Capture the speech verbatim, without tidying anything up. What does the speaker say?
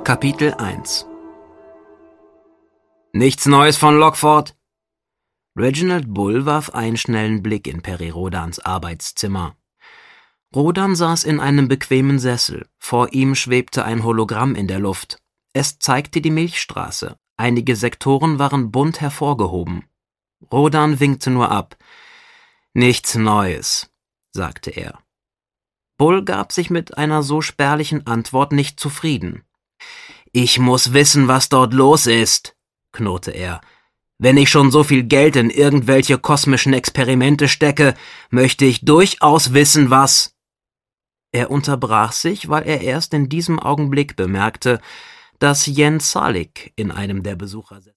Kapitel eins. Nichts Neues von Lockford? Reginald Bull warf einen schnellen Blick in Perry Rhodans Arbeitszimmer. Rhodan saß in einem bequemen Sessel. Vor ihm schwebte ein Hologramm in der Luft. Es zeigte die Milchstraße. Einige Sektoren waren bunt hervorgehoben. Rhodan winkte nur ab. »Nichts Neues«, sagte er. Bull gab sich mit einer so spärlichen Antwort nicht zufrieden. »Ich muss wissen, was dort los ist«, knurrte er. »Wenn ich schon so viel Geld in irgendwelche kosmischen Experimente stecke, möchte ich durchaus wissen, was...« Er unterbrach sich, weil er erst in diesem Augenblick bemerkte, dass Jens Salik in einem der Besucher